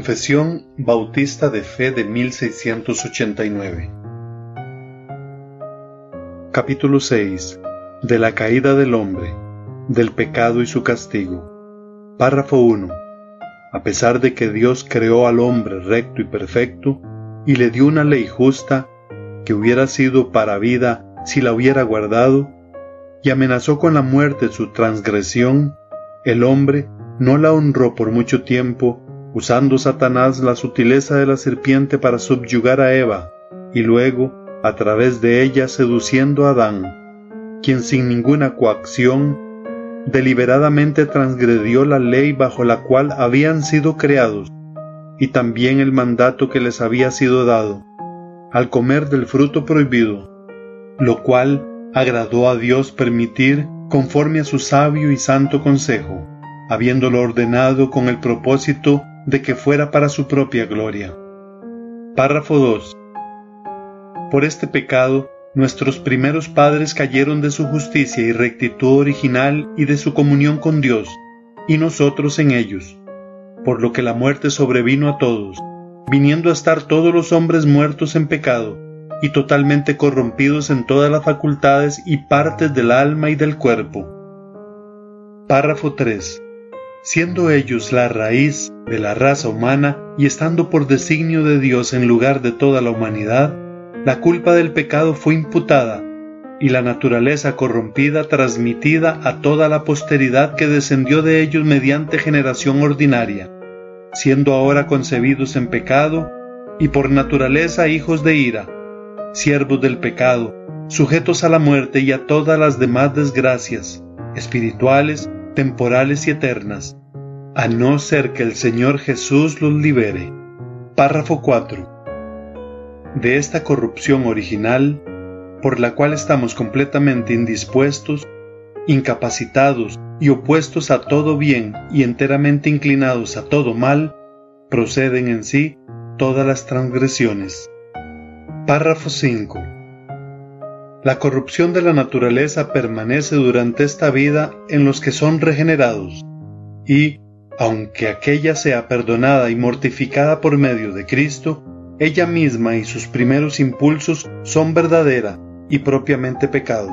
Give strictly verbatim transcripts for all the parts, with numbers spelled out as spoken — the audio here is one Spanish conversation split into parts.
Confesión Bautista de Fe de mil seiscientos ochenta y nueve. Capítulo seis. De la caída del hombre, del pecado y su castigo. Párrafo uno. A pesar de que Dios creó al hombre recto y perfecto, y le dio una ley justa, que hubiera sido para vida si la hubiera guardado, y amenazó con la muerte su transgresión, el hombre no la honró por mucho tiempo, usando Satanás la sutileza de la serpiente para subyugar a Eva, y luego, a través de ella, seduciendo a Adán, quien sin ninguna coacción, deliberadamente transgredió la ley bajo la cual habían sido creados, y también el mandato que les había sido dado, al comer del fruto prohibido, lo cual agradó a Dios permitir conforme a su sabio y santo consejo, habiéndolo ordenado con el propósito de que fuera para su propia gloria. Párrafo dos. Por este pecado, nuestros primeros padres cayeron de su justicia y rectitud original y de su comunión con Dios, y nosotros en ellos, por lo que la muerte sobrevino a todos, viniendo a estar todos los hombres muertos en pecado, y totalmente corrompidos en todas las facultades y partes del alma y del cuerpo. Párrafo tres. Siendo ellos la raíz de la raza humana y estando por designio de Dios en lugar de toda la humanidad, la culpa del pecado fue imputada y la naturaleza corrompida transmitida a toda la posteridad que descendió de ellos mediante generación ordinaria, siendo ahora concebidos en pecado y por naturaleza hijos de ira, siervos del pecado, sujetos a la muerte y a todas las demás desgracias, espirituales, temporales y eternas, a no ser que el Señor Jesús los libere. Párrafo cuatro. De esta corrupción original, por la cual estamos completamente indispuestos, incapacitados y opuestos a todo bien y enteramente inclinados a todo mal, proceden en sí todas las transgresiones. Párrafo cinco. La corrupción de la naturaleza permanece durante esta vida en los que son regenerados, y, aunque aquella sea perdonada y mortificada por medio de Cristo, ella misma y sus primeros impulsos son verdadera y propiamente pecado.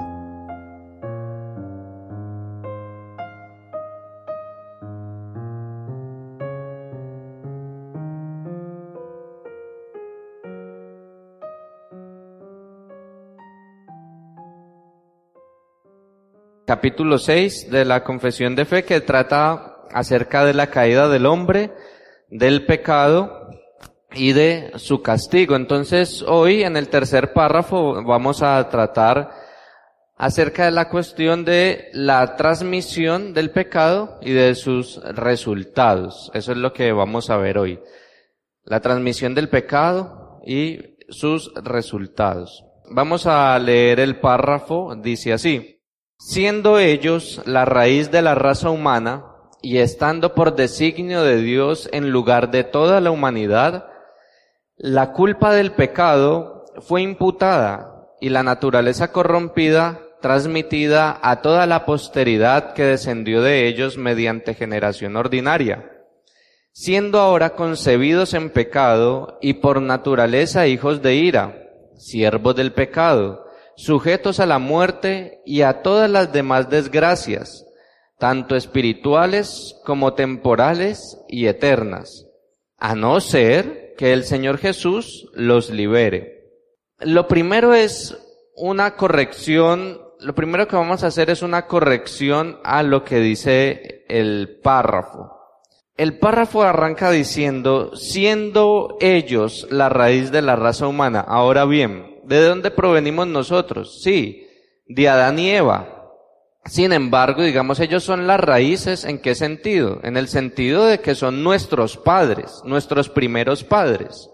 Capítulo seis de la Confesión de Fe, que trata acerca de la caída del hombre, del pecado y de su castigo. Entonces, hoy en el tercer párrafo vamos a tratar acerca de la cuestión de la transmisión del pecado y de sus resultados. Eso es lo que vamos a ver hoy. La transmisión del pecado y sus resultados. Vamos a leer el párrafo, dice así: siendo ellos la raíz de la raza humana, y estando por designio de Dios en lugar de toda la humanidad, la culpa del pecado fue imputada, y la naturaleza corrompida transmitida a toda la posteridad que descendió de ellos mediante generación ordinaria, siendo ahora concebidos en pecado, y por naturaleza hijos de ira, siervos del pecado, sujetos a la muerte y a todas las demás desgracias, tanto espirituales como temporales y eternas, a no ser que el Señor Jesús los libere. Lo primero es una corrección, lo primero que vamos a hacer es una corrección a lo que dice el párrafo. El párrafo arranca diciendo, siendo ellos la raíz de la raza humana. Ahora bien, ¿de dónde provenimos nosotros? Sí, de Adán y Eva. Sin embargo, digamos, ellos son las raíces. ¿En qué sentido? En el sentido de que son nuestros padres, nuestros primeros padres.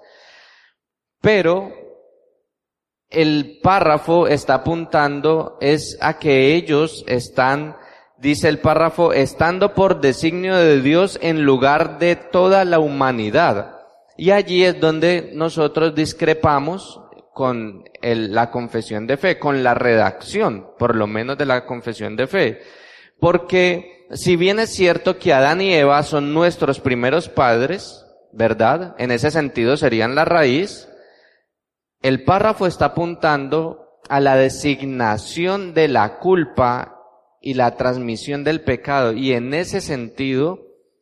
Pero el párrafo está apuntando es a que ellos están, dice el párrafo, estando por designio de Dios en lugar de toda la humanidad. Y allí es donde nosotros discrepamos con el, la confesión de fe, con la redacción, por lo menos de la confesión de fe. Porque si bien es cierto que Adán y Eva son nuestros primeros padres, ¿verdad? En ese sentido serían la raíz. El párrafo está apuntando a la designación de la culpa y la transmisión del pecado, y en ese sentido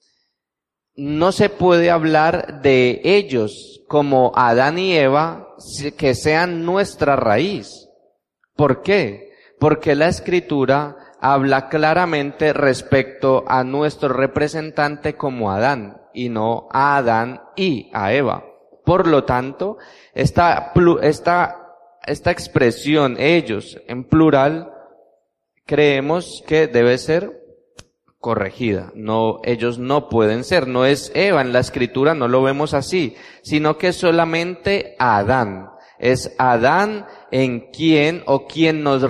no se puede hablar de ellos como Adán y Eva que sean nuestra raíz. ¿Por qué? Porque la Escritura habla claramente respecto a nuestro representante como Adán, y no a Adán y a Eva. Por lo tanto, esta, esta, esta expresión, ellos, en plural, creemos que debe ser corregida. No, ellos no pueden ser. No es Eva en la Escritura, no lo vemos así, sino que solamente Adán. Es Adán en quien o quien nos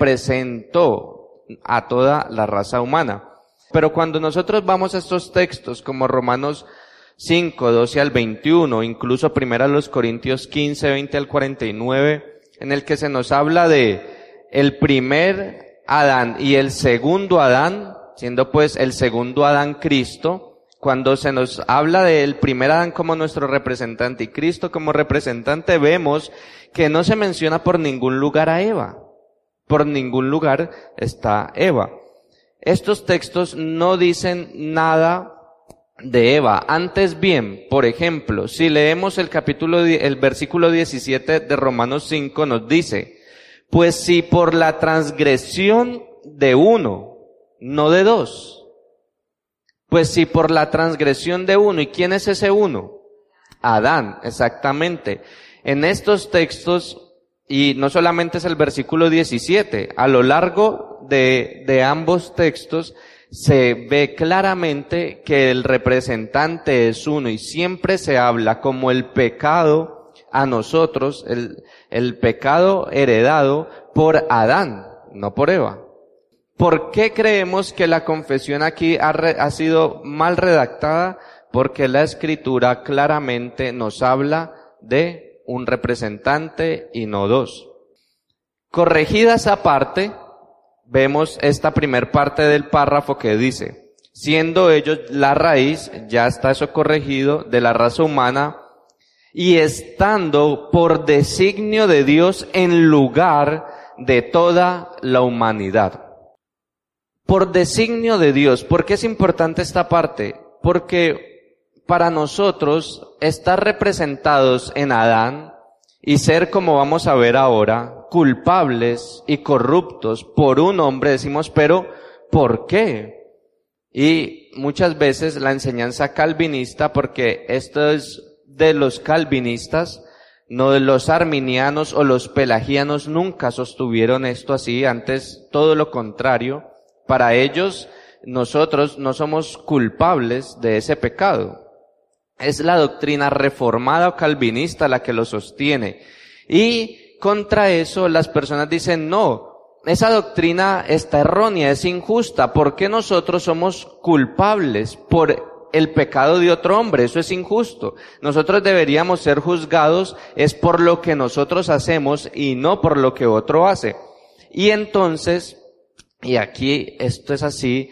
representó a toda la raza humana. Pero cuando nosotros vamos a estos textos como Romanos cinco, doce al veintiuno, incluso primero los Corintios quince, veinte al cuarenta y nueve, en el que se nos habla de el primer Adán y el segundo Adán, siendo pues el segundo Adán Cristo, cuando se nos habla del primer Adán como nuestro representante y Cristo como representante, vemos que no se menciona por ningún lugar a Eva. Por ningún lugar está Eva. Estos textos no dicen nada de Eva. Antes bien, por ejemplo, si leemos el capítulo, el versículo diecisiete de Romanos cinco, nos dice, pues si por la transgresión de uno, no de dos, pues si por la transgresión de uno, ¿y quién es ese uno? Adán, exactamente. En estos textos, y no solamente es el versículo diecisiete, a lo largo de, de ambos textos se ve claramente que el representante es uno, y siempre se habla como el pecado a nosotros, el, el pecado heredado por Adán, no por Eva. ¿Por qué creemos que la confesión aquí ha, re, ha sido mal redactada? Porque la Escritura claramente nos habla de un representante y no dos. Corregida esa parte, vemos esta primer parte del párrafo que dice, siendo ellos la raíz, ya está eso corregido, de la raza humana, y estando por designio de Dios en lugar de toda la humanidad. Por designio de Dios. ¿Por qué es importante esta parte? Porque para nosotros estar representados en Adán y ser, como vamos a ver ahora, culpables y corruptos por un hombre, decimos, pero ¿por qué? Y muchas veces la enseñanza calvinista, porque esto es de los calvinistas, no de los arminianos o los pelagianos, nunca sostuvieron esto así, antes todo lo contrario. Para ellos, nosotros no somos culpables de ese pecado. Es la doctrina reformada o calvinista la que lo sostiene. Y contra eso las personas dicen, no, esa doctrina está errónea, es injusta. ¿Por qué nosotros somos culpables por el pecado de otro hombre? Eso es injusto. Nosotros deberíamos ser juzgados es por lo que nosotros hacemos y no por lo que otro hace. Y entonces, y aquí esto es así,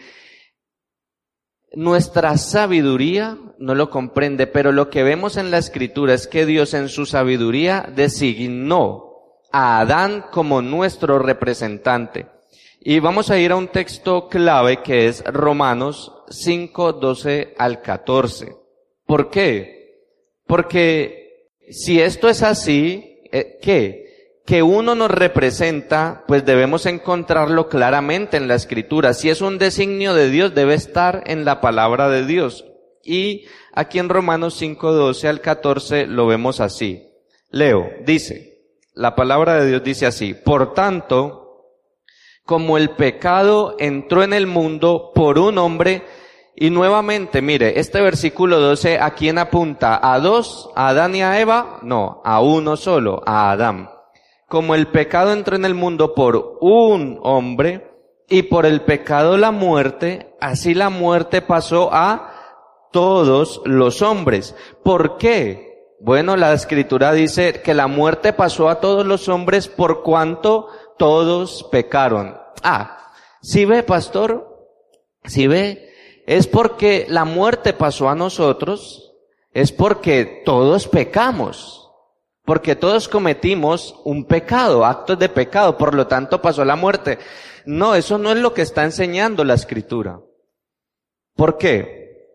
nuestra sabiduría no lo comprende, pero lo que vemos en la Escritura es que Dios en su sabiduría designó a Adán como nuestro representante. Y vamos a ir a un texto clave que es Romanos cinco, doce al catorce. ¿Por qué? Porque si esto es así, ¿qué? Que uno nos representa, pues debemos encontrarlo claramente en la Escritura. Si es un designio de Dios, debe estar en la palabra de Dios. Y aquí en Romanos cinco, doce al catorce lo vemos así. Leo, dice, la palabra de Dios dice así, por tanto, como el pecado entró en el mundo por un hombre, y nuevamente, mire, este versículo doce, ¿a quién apunta? ¿A dos? ¿A Adán y a Eva? No, a uno solo, a Adán. Como el pecado entró en el mundo por un hombre, y por el pecado la muerte, así la muerte pasó a todos los hombres. ¿Por qué? Bueno, la Escritura dice que la muerte pasó a todos los hombres por cuanto todos pecaron. Ah, ¿sí ve, pastor? ¿Sí ve? Es porque la muerte pasó a nosotros, es porque todos pecamos, porque todos cometimos un pecado, actos de pecado, por lo tanto pasó la muerte. No, eso no es lo que está enseñando la Escritura. ¿Por qué?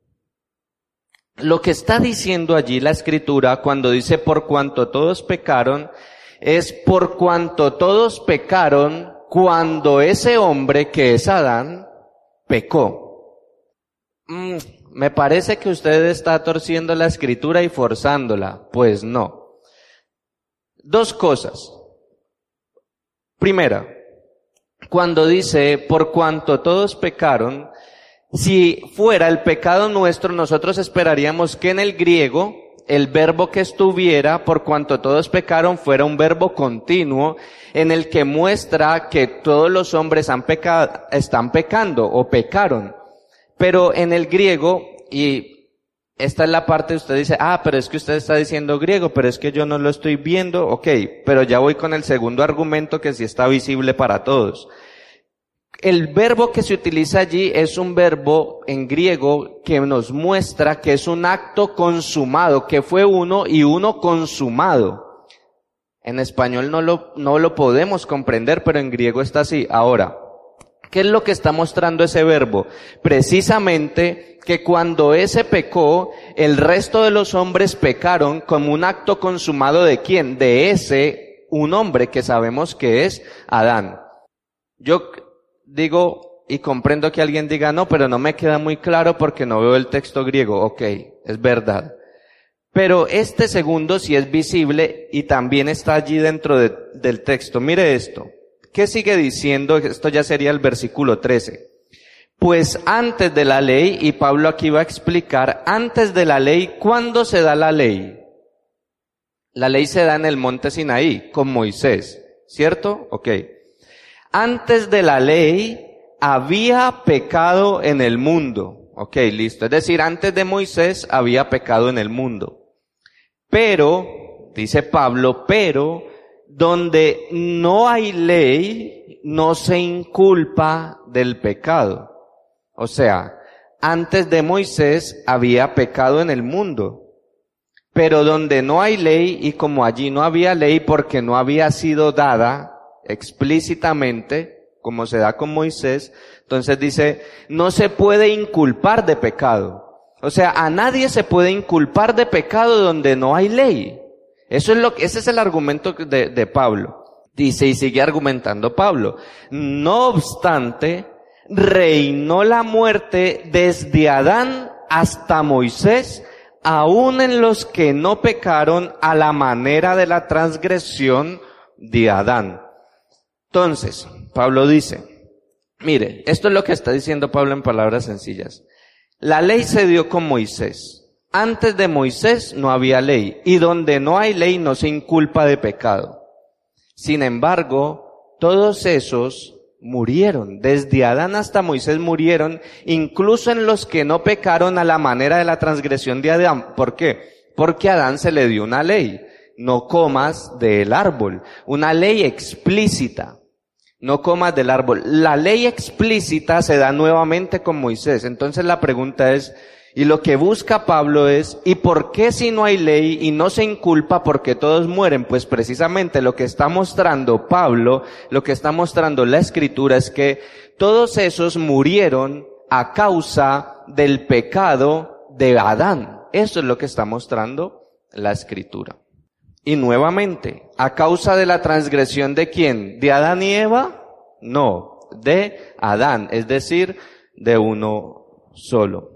Lo que está diciendo allí la Escritura cuando dice por cuanto todos pecaron, es por cuanto todos pecaron cuando ese hombre que es Adán pecó. Mm, me parece que usted está torciendo la Escritura y forzándola. Pues no. Dos cosas. Primera, cuando dice por cuanto todos pecaron, si fuera el pecado nuestro, nosotros esperaríamos que en el griego el verbo que estuviera por cuanto todos pecaron fuera un verbo continuo en el que muestra que todos los hombres han pecado, están pecando o pecaron. Pero en el griego, y esta es la parte, usted dice, ah, pero es que usted está diciendo griego, pero es que yo no lo estoy viendo, ok, pero ya voy con el segundo argumento que sí está visible para todos. El verbo que se utiliza allí es un verbo en griego que nos muestra que es un acto consumado, que fue uno y uno consumado. En español no lo, no lo podemos comprender, pero en griego está así. Ahora, ¿qué es lo que está mostrando ese verbo? Precisamente que cuando ese pecó, el resto de los hombres pecaron como un acto consumado ¿de quién? De ese, un hombre que sabemos que es Adán. Yo digo y comprendo que alguien diga, no, pero no me queda muy claro porque no veo el texto griego. Ok, es verdad. Pero este segundo sí es visible y también está allí dentro de, del texto. Mire esto. ¿Qué sigue diciendo? Esto ya sería el versículo trece. Pues antes de la ley, y Pablo aquí va a explicar, antes de la ley, ¿cuándo se da la ley? La ley se da en el monte Sinaí, con Moisés, ¿cierto? Ok. Antes de la ley, había pecado en el mundo. Ok, listo. Es decir, antes de Moisés, había pecado en el mundo. Pero, dice Pablo, pero, donde no hay ley, no se inculpa del pecado. O sea, antes de Moisés había pecado en el mundo. Pero donde no hay ley, y como allí no había ley porque no había sido dada explícitamente, como se da con Moisés, entonces dice, no se puede inculpar de pecado. O sea, a nadie se puede inculpar de pecado donde no hay ley. Eso es lo que, ese es el argumento de, de Pablo. Dice, y sigue argumentando Pablo, no obstante, reinó la muerte desde Adán hasta Moisés, aun en los que no pecaron a la manera de la transgresión de Adán. Entonces, Pablo dice, mire, esto es lo que está diciendo Pablo en palabras sencillas. La ley se dio con Moisés. Antes de Moisés no había ley, y donde no hay ley no se inculpa de pecado. Sin embargo, todos esos murieron, desde Adán hasta Moisés murieron, incluso en los que no pecaron a la manera de la transgresión de Adán. ¿Por qué? Porque a Adán se le dio una ley, no comas del árbol, una ley explícita, no comas del árbol. La ley explícita se da nuevamente con Moisés. Entonces la pregunta es, y lo que busca Pablo es, ¿y por qué si no hay ley y no se inculpa porque todos mueren? Pues precisamente lo que está mostrando Pablo, lo que está mostrando la Escritura es que todos esos murieron a causa del pecado de Adán. Eso es lo que está mostrando la Escritura. Y nuevamente, ¿a causa de la transgresión de quién? ¿De Adán y Eva? No, de Adán, es decir, de uno solo.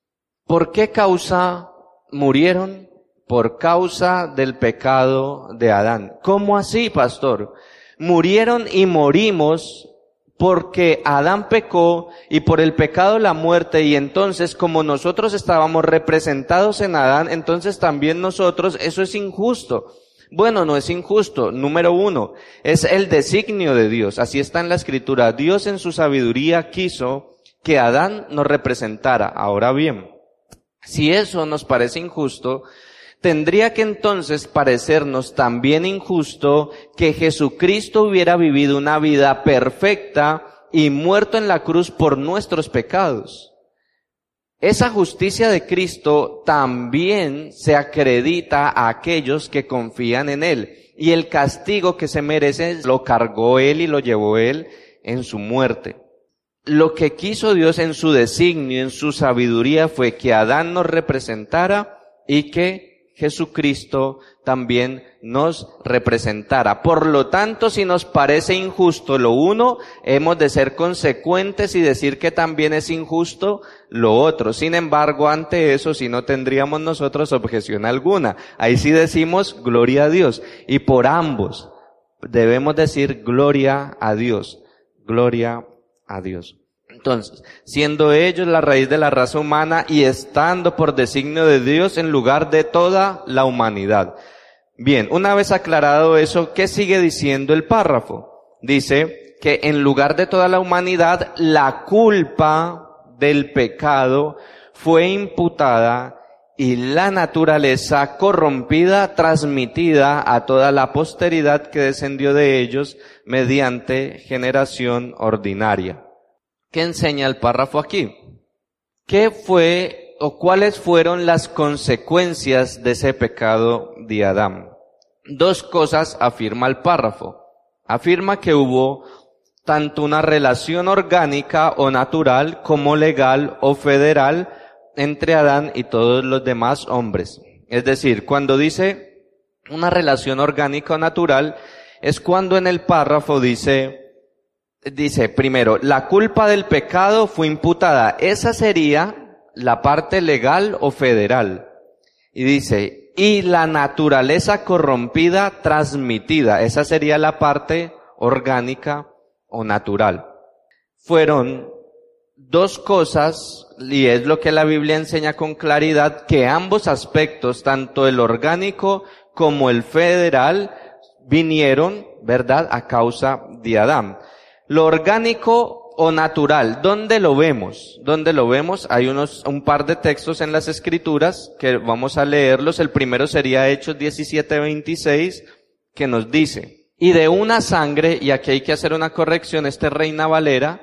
¿Por qué causa murieron? Por causa del pecado de Adán. ¿Cómo así, pastor? Murieron y morimos porque Adán pecó y por el pecado la muerte, y entonces como nosotros estábamos representados en Adán, entonces también nosotros, eso es injusto. Bueno, no es injusto. Número uno, es el designio de Dios. Así está en la Escritura. Dios en su sabiduría quiso que Adán nos representara. Ahora bien, si eso nos parece injusto, tendría que entonces parecernos también injusto que Jesucristo hubiera vivido una vida perfecta y muerto en la cruz por nuestros pecados. esa justicia de Cristo también se acredita a aquellos que confían en Él. Y el castigo que se merece lo cargó Él y lo llevó Él en su muerte. Lo que quiso Dios en su designio, en su sabiduría, fue que Adán nos representara y que Jesucristo también nos representara. Por lo tanto, si nos parece injusto lo uno, hemos de ser consecuentes y decir que también es injusto lo otro. Sin embargo, ante eso sí no tendríamos nosotros objeción alguna. Ahí sí decimos gloria a Dios. Y por ambos debemos decir gloria a Dios. Gloria a Dios. Entonces, siendo ellos la raíz de la raza humana y estando por designio de Dios en lugar de toda la humanidad. Bien, una vez aclarado eso, ¿qué sigue diciendo el párrafo? Dice que en lugar de toda la humanidad, la culpa del pecado fue imputada y la naturaleza corrompida transmitida a toda la posteridad que descendió de ellos mediante generación ordinaria. ¿Qué enseña el párrafo aquí? ¿Qué fue o cuáles fueron las consecuencias de ese pecado de Adán? Dos cosas afirma el párrafo. Afirma que hubo tanto una relación orgánica o natural como legal o federal entre Adán y todos los demás hombres. Es decir, cuando dice una relación orgánica o natural, es cuando en el párrafo dice, dice primero, la culpa del pecado fue imputada. Esa sería la parte legal o federal. Y dice, y la naturaleza corrompida transmitida. Esa sería la parte orgánica o natural. Fueron dos cosas, y es lo que la Biblia enseña con claridad, que ambos aspectos, tanto el orgánico como el federal, vinieron, ¿verdad?, a causa de Adán. Lo orgánico o natural, ¿dónde lo vemos? ¿Dónde lo vemos? Hay unos, un par de textos en las Escrituras que vamos a leerlos. El primero sería Hechos diecisiete veintiséis, que nos dice, y de una sangre, y aquí hay que hacer una corrección, este es Reina Valera.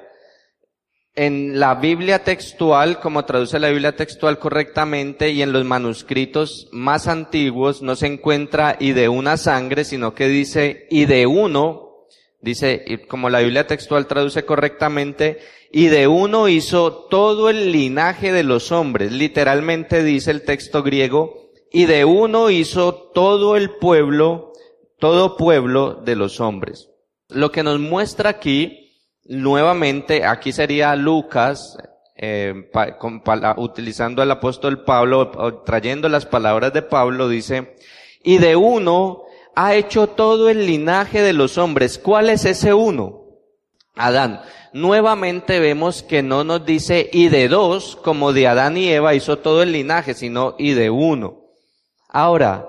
En la Biblia textual, como traduce la Biblia textual correctamente, y en los manuscritos más antiguos, no se encuentra y de una sangre, sino que dice y de uno. Dice, como la Biblia textual traduce correctamente, y de uno hizo todo el linaje de los hombres. Literalmente dice el texto griego, y de uno hizo todo el pueblo, todo pueblo de los hombres. Lo que nos muestra aquí, nuevamente, aquí sería Lucas, eh, pa, con, pa, utilizando al apóstol Pablo, o, trayendo las palabras de Pablo, dice, y de uno ha hecho todo el linaje de los hombres. ¿Cuál es ese uno? Adán. Nuevamente vemos que no nos dice y de dos, como de Adán y Eva hizo todo el linaje, sino y de uno. Ahora,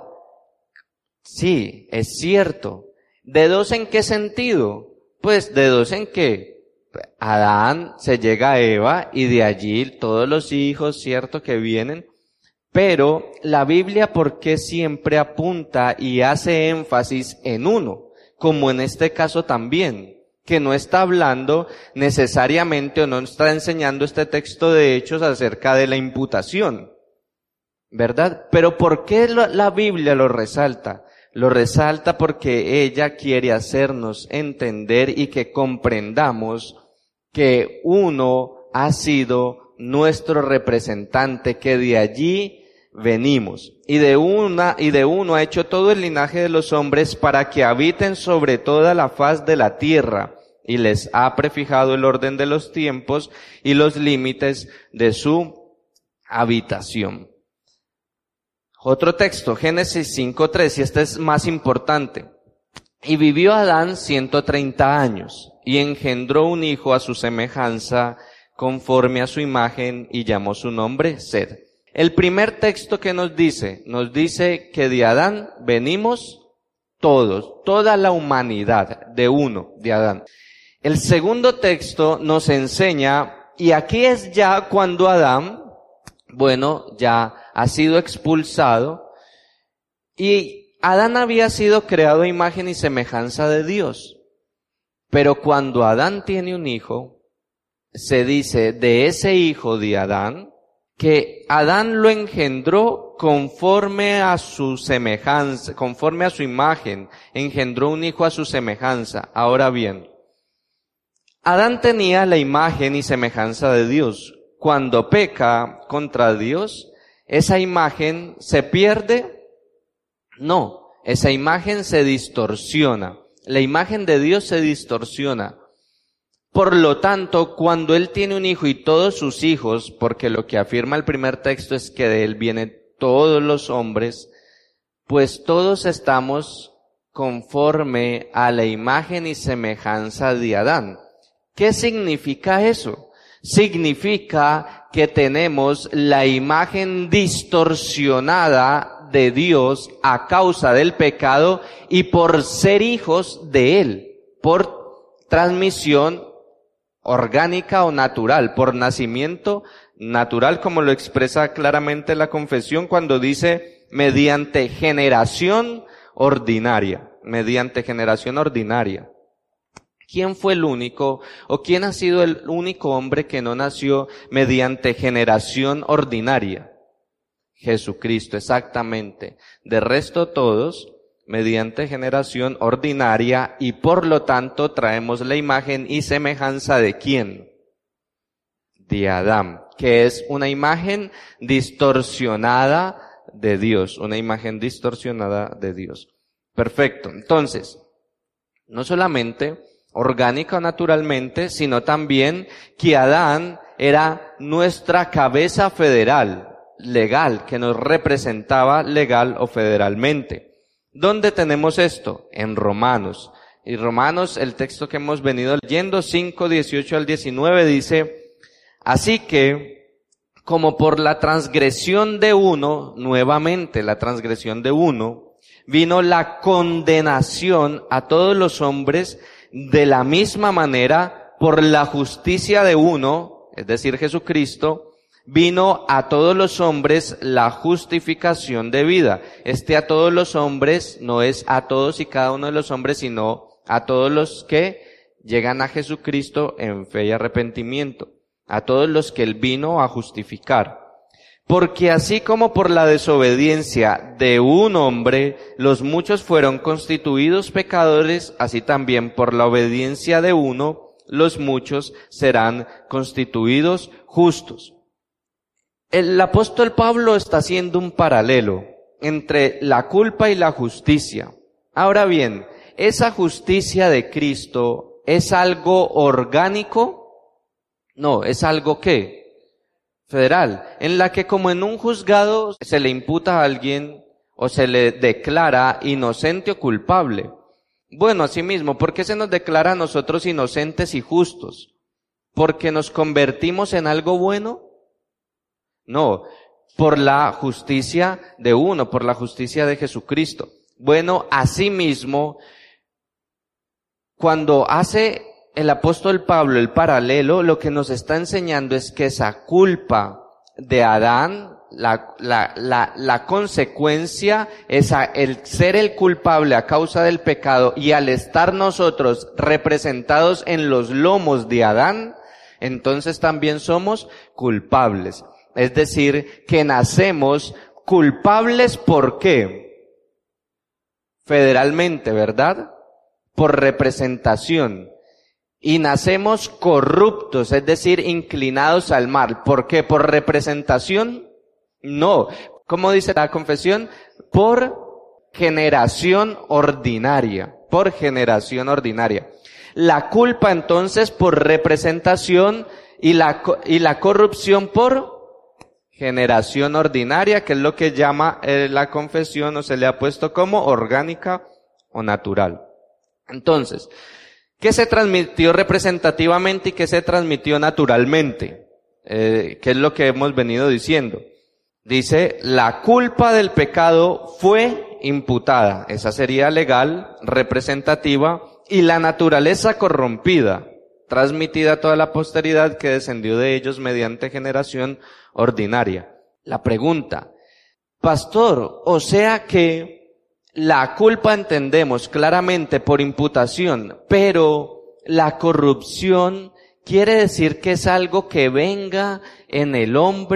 sí, es cierto. ¿De dos en qué sentido? Pues de dos en que Adán se llega a Eva y de allí todos los hijos, cierto, que vienen. Pero la Biblia, ¿por qué siempre apunta y hace énfasis en uno? Como en este caso también, que no está hablando necesariamente o no está enseñando este texto de Hechos acerca de la imputación, ¿verdad? Pero ¿por qué la Biblia lo resalta? Lo resalta porque ella quiere hacernos entender y que comprendamos que uno ha sido nuestro representante, que de allí venimos, y de una, y de uno ha hecho todo el linaje de los hombres para que habiten sobre toda la faz de la tierra, y les ha prefijado el orden de los tiempos y los límites de su habitación. Otro texto, Génesis cinco tres, y este es más importante. Y vivió Adán ciento treinta años, y engendró un hijo a su semejanza, conforme a su imagen, y llamó su nombre Sed. El primer texto que nos dice, nos dice que de Adán venimos todos, toda la humanidad, de uno, de Adán. El segundo texto nos enseña, y aquí es ya cuando Adán, bueno, ya ha sido expulsado, y Adán había sido creado a imagen y semejanza de Dios. Pero cuando Adán tiene un hijo, se dice de ese hijo de Adán, que Adán lo engendró conforme a su semejanza, conforme a su imagen, engendró un hijo a su semejanza. Ahora bien, Adán tenía la imagen y semejanza de Dios. Cuando peca contra Dios, ¿esa imagen se pierde? No, esa imagen se distorsiona. La imagen de Dios se distorsiona. Por lo tanto, cuando Él tiene un hijo y todos sus hijos, porque lo que afirma el primer texto es que de Él vienen todos los hombres, pues todos estamos conforme a la imagen y semejanza de Adán. ¿Qué significa eso? Significa que tenemos la imagen distorsionada de Dios a causa del pecado y por ser hijos de Él, por transmisión orgánica o natural, por nacimiento natural, como lo expresa claramente la confesión cuando dice mediante generación ordinaria, mediante generación ordinaria. ¿Quién fue el único o quién ha sido el único hombre que no nació mediante generación ordinaria? Jesucristo, exactamente. De resto todos mediante generación ordinaria y por lo tanto traemos la imagen y semejanza de ¿quién? De Adán, que es una imagen distorsionada de Dios, una imagen distorsionada de Dios. Perfecto. Entonces, no solamente orgánica o naturalmente, sino también que Adán era nuestra cabeza federal, legal, que nos representaba legal o federalmente. ¿Dónde tenemos esto? En Romanos. Y Romanos, el texto que hemos venido leyendo, cinco, dieciocho al diecinueve, dice: así que, como por la transgresión de uno, nuevamente la transgresión de uno, vino la condenación a todos los hombres, de la misma manera, por la justicia de uno, es decir, Jesucristo, vino a todos los hombres la justificación de vida. Este a todos los hombres no es a todos y cada uno de los hombres, sino a todos los que llegan a Jesucristo en fe y arrepentimiento, a todos los que Él vino a justificar. Porque así como por la desobediencia de un hombre los muchos fueron constituidos pecadores, así también por la obediencia de uno los muchos serán constituidos justos. El apóstol Pablo está haciendo un paralelo entre la culpa y la justicia. Ahora bien, ¿esa justicia de Cristo es algo orgánico? No, es algo ¿qué? Federal, en la que como en un juzgado se le imputa a alguien o se le declara inocente o culpable. Bueno, asimismo, ¿por qué se nos declara a nosotros inocentes y justos? ¿Porque nos convertimos en algo bueno? No, por la justicia de uno, por la justicia de Jesucristo. Bueno, asimismo, cuando hace el apóstol Pablo el paralelo, lo que nos está enseñando es que esa culpa de Adán, la, la, la, la consecuencia, esa, el ser el culpable a causa del pecado y al estar nosotros representados en los lomos de Adán, entonces también somos culpables. Es decir, que nacemos culpables, ¿por qué? Federalmente, ¿verdad? Por representación. Y nacemos corruptos, es decir, inclinados al mal. ¿Por qué? ¿Por representación? No. ¿Cómo dice la confesión? Por generación ordinaria. Por generación ordinaria. La culpa entonces por representación y la, y la corrupción por generación ordinaria, que es lo que llama eh, la confesión o se le ha puesto como orgánica o natural. Entonces, ¿qué se transmitió representativamente y qué se transmitió naturalmente? Eh, ¿Qué es lo que hemos venido diciendo? Dice, la culpa del pecado fue imputada. Esa sería legal, representativa, y la naturaleza corrompida, transmitida a toda la posteridad que descendió de ellos mediante generación ordinaria. La pregunta, pastor, o sea que la culpa entendemos claramente por imputación, pero la corrupción quiere decir que es algo que venga en el hombre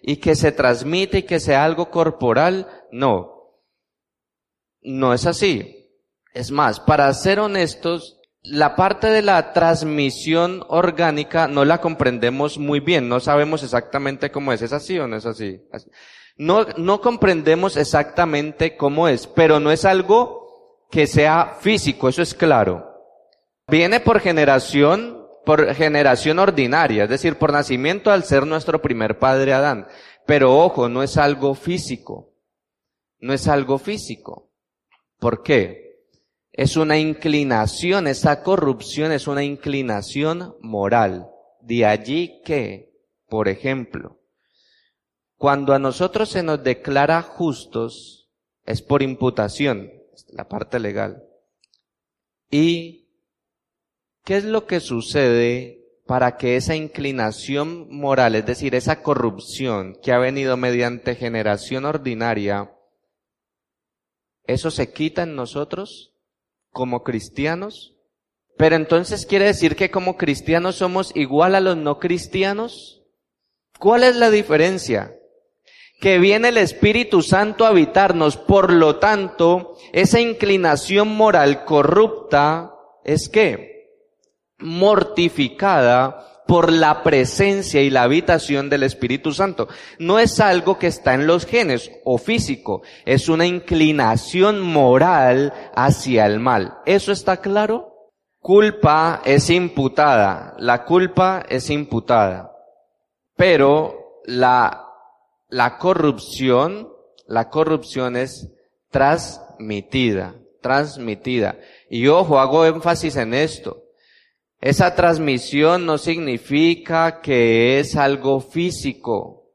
y que se transmite y que sea algo corporal. No, no es así. Es más, para ser honestos, la parte de la transmisión orgánica no la comprendemos muy bien, no sabemos exactamente cómo es. ¿Es así o no es así? No, no comprendemos exactamente cómo es, pero no es algo que sea físico, eso es claro. Viene por generación, por generación ordinaria, es decir, por nacimiento al ser nuestro primer padre Adán. Pero ojo, no es algo físico, no es algo físico. ¿Por qué? Es una inclinación, esa corrupción es una inclinación moral. De allí que, por ejemplo, cuando a nosotros se nos declara justos, es por imputación, la parte legal. ¿Y qué es lo que sucede para que esa inclinación moral, es decir, esa corrupción que ha venido mediante generación ordinaria, eso se quita en nosotros como cristianos? Pero entonces quiere decir que como cristianos somos igual a los no cristianos. ¿Cuál es la diferencia? Que viene el Espíritu Santo a habitarnos, por lo tanto, esa inclinación moral corrupta es ¿qué? Mortificada por la presencia y la habitación del Espíritu Santo. No es algo que está en los genes o físico, es una inclinación moral hacia el mal. ¿Eso está claro? Culpa es imputada, la culpa es imputada, pero la, la corrupción, la corrupción es transmitida, transmitida. Y ojo, hago énfasis en esto. Esa transmisión no significa que es algo físico.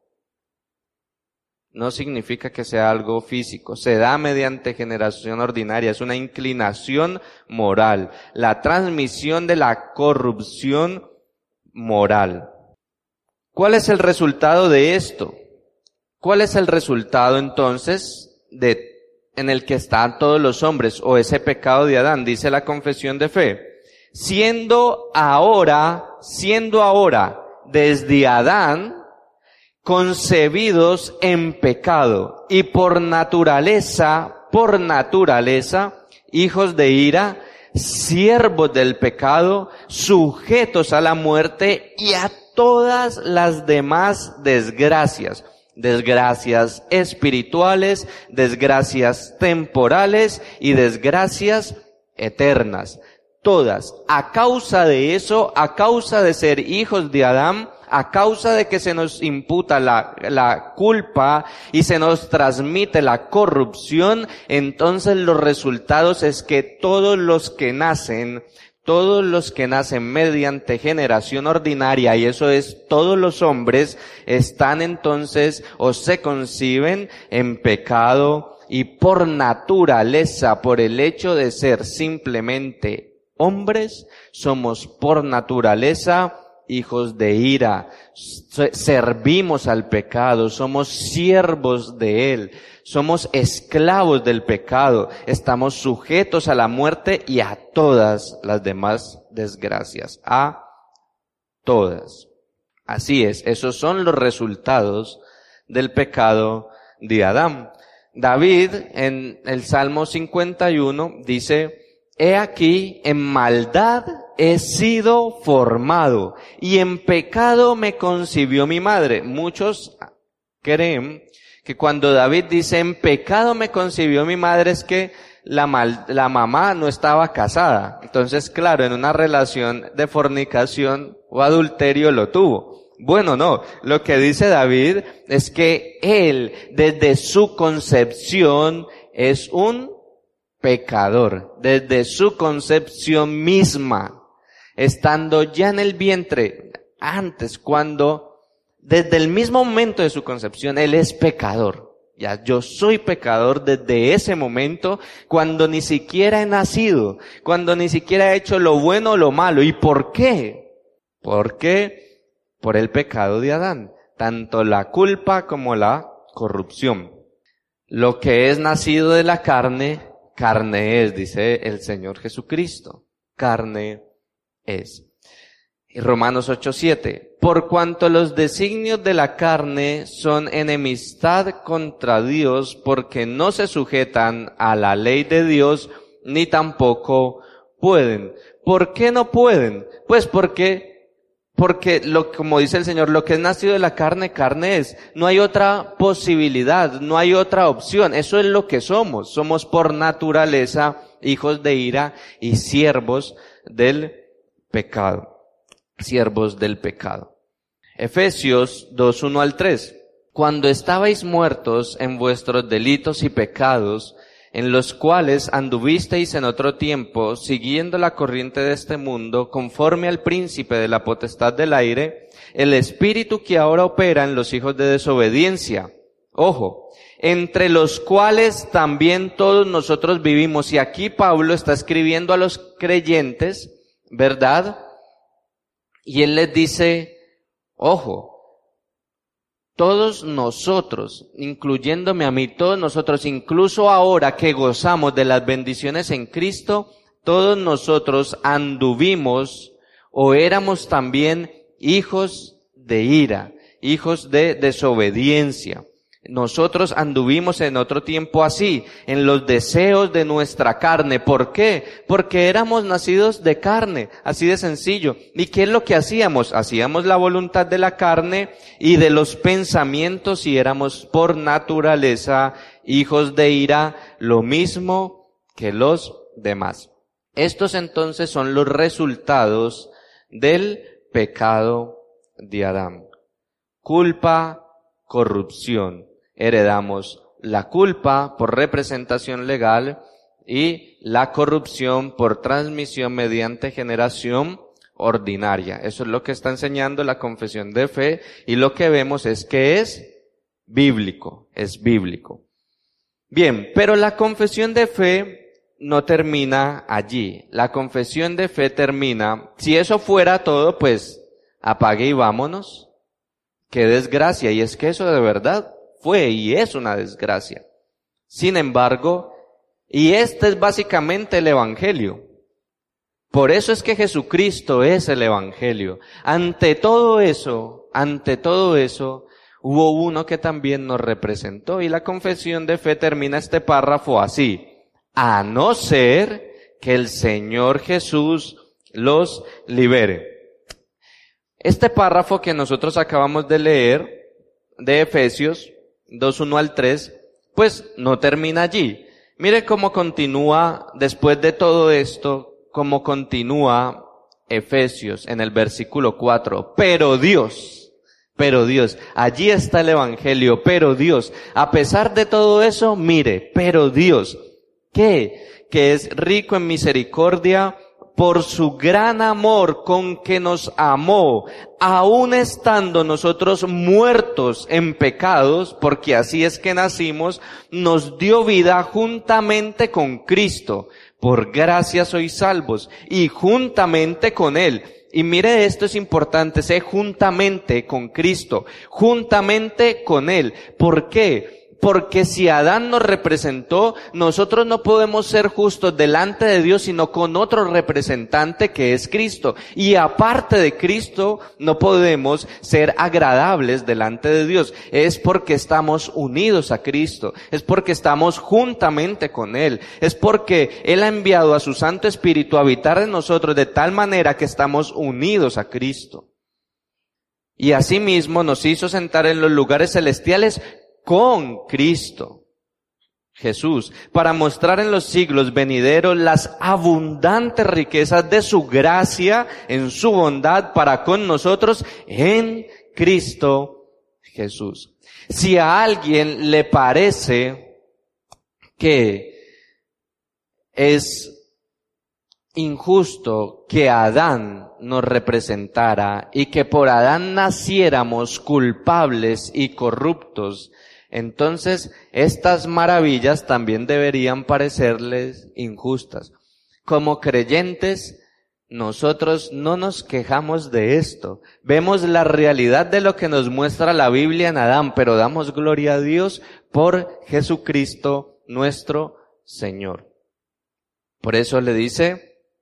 No significa que sea algo físico. Se da mediante generación ordinaria. Es una inclinación moral. La transmisión de la corrupción moral. ¿Cuál es el resultado de esto? ¿Cuál es el resultado entonces de, en el que están todos los hombres, o ese pecado de Adán? Dice la confesión de fe. Siendo ahora, siendo ahora, desde Adán, concebidos en pecado y por naturaleza, por naturaleza, hijos de ira, siervos del pecado, sujetos a la muerte y a todas las demás desgracias. Desgracias espirituales, desgracias temporales y desgracias eternas. Todas, a causa de eso, a causa de ser hijos de Adán, a causa de que se nos imputa la, la culpa y se nos transmite la corrupción, entonces los resultados es que todos los que nacen, todos los que nacen mediante generación ordinaria, y eso es todos los hombres, están entonces o se conciben en pecado, y por naturaleza, por el hecho de ser simplemente hombres, somos por naturaleza hijos de ira, servimos al pecado, somos siervos de él, somos esclavos del pecado, estamos sujetos a la muerte y a todas las demás desgracias, a todas. Así es, esos son los resultados del pecado de Adán. David en el Salmo cincuenta y uno dice: he aquí, en maldad he sido formado, y en pecado me concibió mi madre. Muchos creen que cuando David dice, en pecado me concibió mi madre, es que la, mal, la mamá no estaba casada. Entonces, claro, en una relación de fornicación o adulterio lo tuvo. Bueno, no. Lo que dice David es que él, desde su concepción, es un pecador, desde su concepción misma, estando ya en el vientre, antes, cuando, desde el mismo momento de su concepción, él es pecador. Ya, yo soy pecador desde ese momento, cuando ni siquiera he nacido, cuando ni siquiera he hecho lo bueno o lo malo. ¿Y por qué? ¿Por qué? Por el pecado de Adán, tanto la culpa como la corrupción. Lo que es nacido de la carne, carne es, dice el Señor Jesucristo. Carne es. Y Romanos ocho siete. Por cuanto los designios de la carne son enemistad contra Dios, porque no se sujetan a la ley de Dios, ni tampoco pueden. ¿Por qué no pueden? Pues porque, porque lo, como dice el Señor, lo que es nacido de la carne, carne es. No hay otra posibilidad, no hay otra opción. Eso es lo que somos. Somos por naturaleza hijos de ira y siervos del pecado. Siervos del pecado. Efesios dos, uno al tres. Cuando estabais muertos en vuestros delitos y pecados, en los cuales anduvisteis en otro tiempo, siguiendo la corriente de este mundo, conforme al príncipe de la potestad del aire, el espíritu que ahora opera en los hijos de desobediencia. Ojo, entre los cuales también todos nosotros vivimos. Y aquí Pablo está escribiendo a los creyentes, ¿verdad? Y él les dice, ojo, todos nosotros, incluyéndome a mí, todos nosotros, incluso ahora que gozamos de las bendiciones en Cristo, todos nosotros anduvimos o éramos también hijos de ira, hijos de desobediencia. Nosotros anduvimos en otro tiempo así, en los deseos de nuestra carne. ¿Por qué? Porque éramos nacidos de carne, así de sencillo. ¿Y qué es lo que hacíamos? Hacíamos la voluntad de la carne y de los pensamientos, y éramos por naturaleza hijos de ira, lo mismo que los demás. Estos entonces son los resultados del pecado de Adán. Culpa, corrupción. Heredamos la culpa por representación legal y la corrupción por transmisión mediante generación ordinaria. Eso es lo que está enseñando la confesión de fe, y lo que vemos es que es bíblico, es bíblico. Bien, pero la confesión de fe no termina allí. La confesión de fe termina, si eso fuera todo, pues apague y vámonos. Qué desgracia, y es que eso de verdad fue y es una desgracia. Sin embargo, y este es básicamente el Evangelio. Por eso es que Jesucristo es el Evangelio. Ante todo eso, ante todo eso, hubo uno que también nos representó, y la confesión de fe termina este párrafo así: a no ser que el Señor Jesús los libere. Este párrafo que nosotros acabamos de leer, de Efesios dos, uno al tres, pues no termina allí. Mire cómo continúa después de todo esto, cómo continúa Efesios en el versículo cuatro. Pero Dios, pero Dios, allí está el Evangelio, pero Dios, a pesar de todo eso, mire, pero Dios, ¿qué? Que es rico en misericordia, por su gran amor con que nos amó, aun estando nosotros muertos en pecados, porque así es que nacimos, nos dio vida juntamente con Cristo. Por gracia sois salvos, y juntamente con Él. Y mire, esto es importante, sé juntamente con Cristo, juntamente con Él. ¿Por qué? Porque si Adán nos representó, nosotros no podemos ser justos delante de Dios sino con otro representante que es Cristo. Y aparte de Cristo, no podemos ser agradables delante de Dios. Es porque estamos unidos a Cristo. Es porque estamos juntamente con Él. Es porque Él ha enviado a su Santo Espíritu a habitar en nosotros de tal manera que estamos unidos a Cristo. Y asimismo nos hizo sentar en los lugares celestiales con Cristo Jesús, para mostrar en los siglos venideros las abundantes riquezas de su gracia en su bondad para con nosotros en Cristo Jesús. Si a alguien le parece que es injusto que Adán nos representara y que por Adán naciéramos culpables y corruptos, entonces estas maravillas también deberían parecerles injustas. Como creyentes, nosotros no nos quejamos de esto. Vemos la realidad de lo que nos muestra la Biblia en Adán, pero damos gloria a Dios por Jesucristo nuestro Señor. Por eso le dice,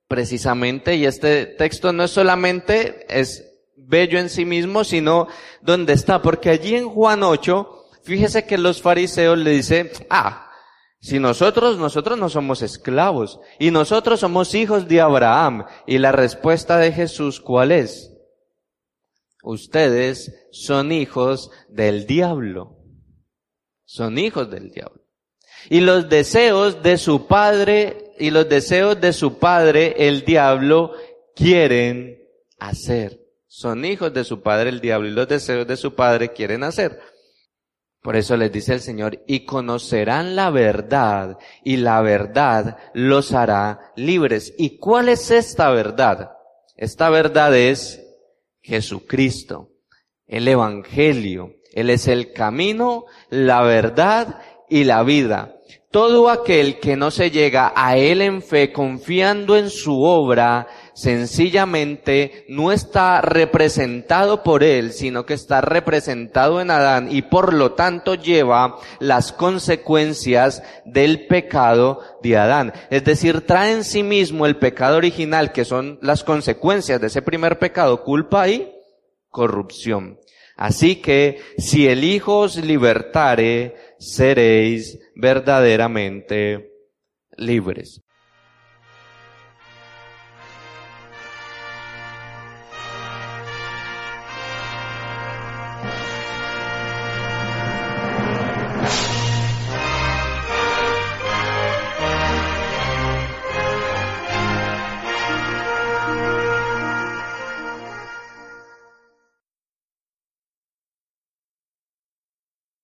precisamente, y este texto no es solamente, es bello en sí mismo, sino donde está, porque allí en Juan ocho, fíjese que los fariseos le dicen, ah, si nosotros, nosotros no somos esclavos, y nosotros somos hijos de Abraham, y la respuesta de Jesús, ¿cuál es? Ustedes son hijos del diablo, son hijos del diablo. Y los deseos de su padre, y los deseos de su padre, el diablo, quieren hacer. Son hijos de su padre el diablo y los deseos de su padre quieren hacer. Por eso les dice el Señor, y conocerán la verdad, y la verdad los hará libres. ¿Y cuál es esta verdad? Esta verdad es Jesucristo, el Evangelio. Él es el camino, la verdad y la vida. Todo aquel que no se llega a Él en fe, confiando en su obra, sencillamente no está representado por Él, sino que está representado en Adán y por lo tanto lleva las consecuencias del pecado de Adán. Es decir, trae en sí mismo el pecado original, que son las consecuencias de ese primer pecado, culpa y corrupción. Así que, si el Hijo os libertare, seréis verdaderamente libres.